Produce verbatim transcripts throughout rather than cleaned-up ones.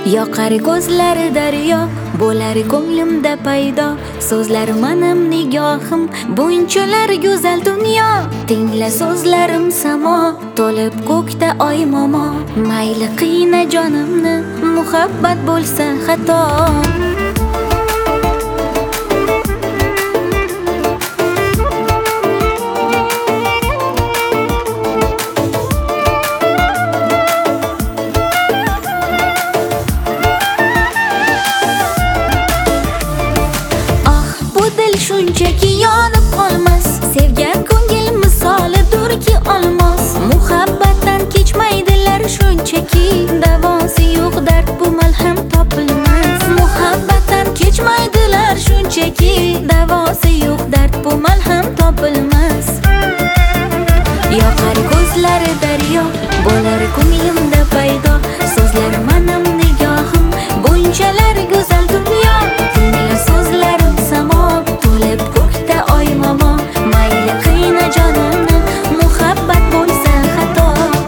Yoqar ko'zlari daryo, bo'lar ko'nglimda paydo. So'zlari manim nigohim, bunchalar go'zal dunyo. Tingla so'zlarim samo, to'lib ko'kda oy momo. Mayli qiyna jonimni, muhabbat bo'lsa xato. Shunchaki yonib qolmas, sevgan ko'ngil misolidurki olmos. Muhabbatdan kechmaydilar shunchaki, davosi yo'q dard bu malham topilmas. Muhabbatdan kechmaydilar shunchaki, davosi yo'q dard bu malham topilmas. Yoqar ko'zlari daryo, bo'lar ko'nglimda paydo. So'zlari manim nigohim, bunchalar go'zal dunyo. Tingla so'zlarim samo, to'lib ko'kda oy momo. Mayli qiyna jonimni, muhabbat bo'lsa xato.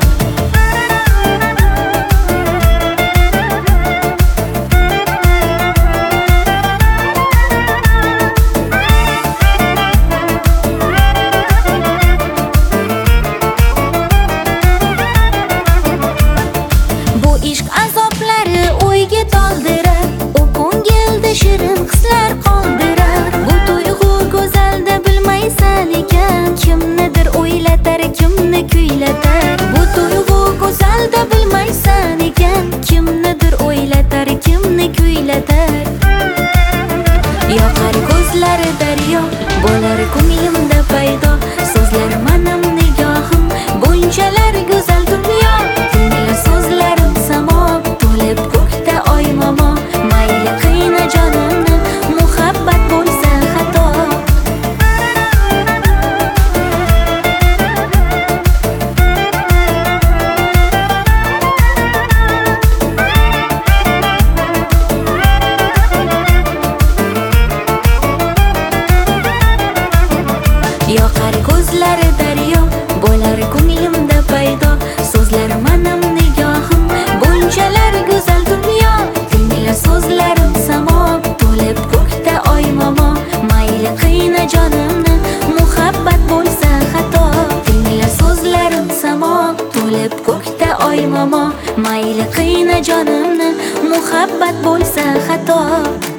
Bu ishq azoblari o'yga toldirar, u ko'ngilda shirin hislar qoldirar. Bu tuyg'u go'zalda bilmaysan ekan, kimnidir o'ylatar, kimni kuylatar. Bu tuyg'u go'zalda bilmaysan ekan, kimnidir o'ylatar, kimni kuylatar. Yoqar ko'zlari daryo, bo'lar ko'nglimda paydo. So'zlari manim nigohim, bunchalar go'zal dunyo. Tingla so'zlarim samo, to'lib ko'kda oy momo. Mayli qiyna jonimni, muhabbat bo'lsa xato. Yoqar ko'zlari daryo, bo'lar ko'nglimda paydo. So'zlari manim nigohim, bunchalar go'zal dunyo. Tingla so'zlarim samo, to'lib ko'kda oy momo. Mayli qiyna jonimni, muhabbat bo'lsa xato. Tingla so'zlarim samo, to'lib ko'kda oy momo. Mayli qiyna jonimni, muhabbat bo'lsa xato.